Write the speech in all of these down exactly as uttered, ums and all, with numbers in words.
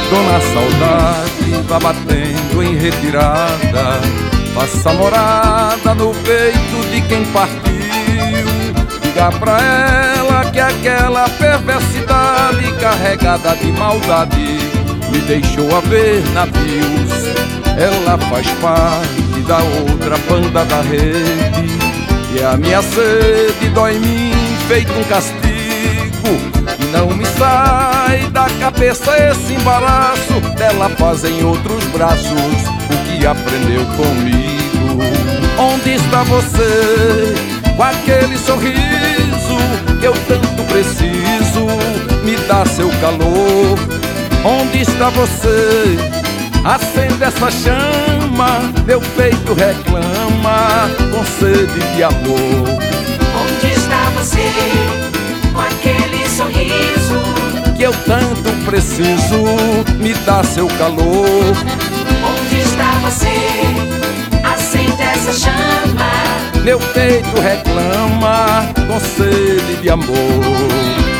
Dona Saudade vá batendo em retirada, faça morada no peito de quem partiu. Diga pra ela que aquela perversidade carregada de maldade me deixou a ver navios. Ela faz parte da outra banda da rede, e a minha sede dói em mim feito um castigo. E não me sai da cabeça esse embaraço dela faz em outros braços o que aprendeu comigo. Onde está você, com aquele sorriso que eu tanto preciso? Me dá seu calor. Onde está você? Acende essa chama, meu peito reclama com sede de amor. Onde está você, com aquele sorriso que eu tanto preciso? Me dá seu calor. Onde está você? Acende essa chama, meu peito reclama com sede de amor.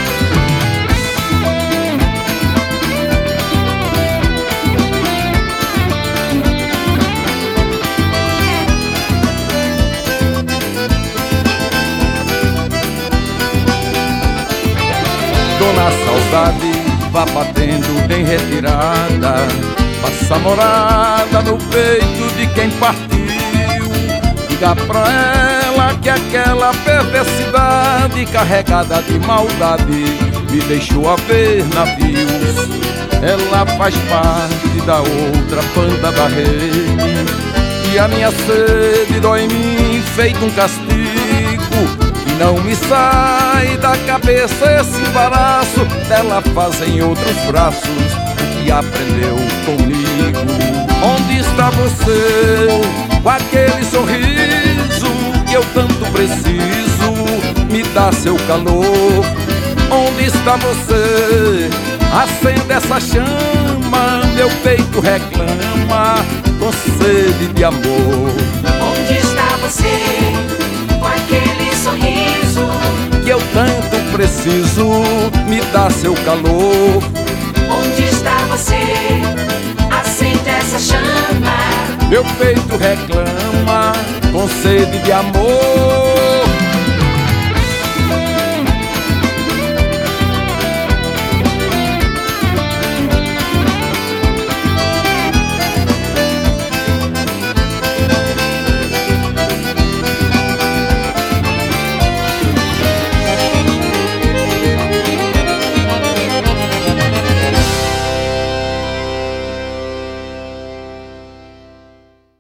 Dona Saudade vá batendo em retirada, faça morada no peito de quem partiu. Diga pra ela que aquela perversidade carregada de maldade me deixou a ver navios. Ela faz parte da outra banda da rede, e a minha sede dói em mim feito um castigo. Não me sai da cabeça esse embaraço dela faz em outros braços o que aprendeu comigo. Onde está você, com aquele sorriso que eu tanto preciso? Me dá seu calor. Onde está você? Acende essa chama, meu peito reclama com sede de amor. Onde está você, com aquele sorriso que eu tanto preciso? Me dá seu calor. Onde está você? Acende essa chama, meu peito reclama com sede de amor.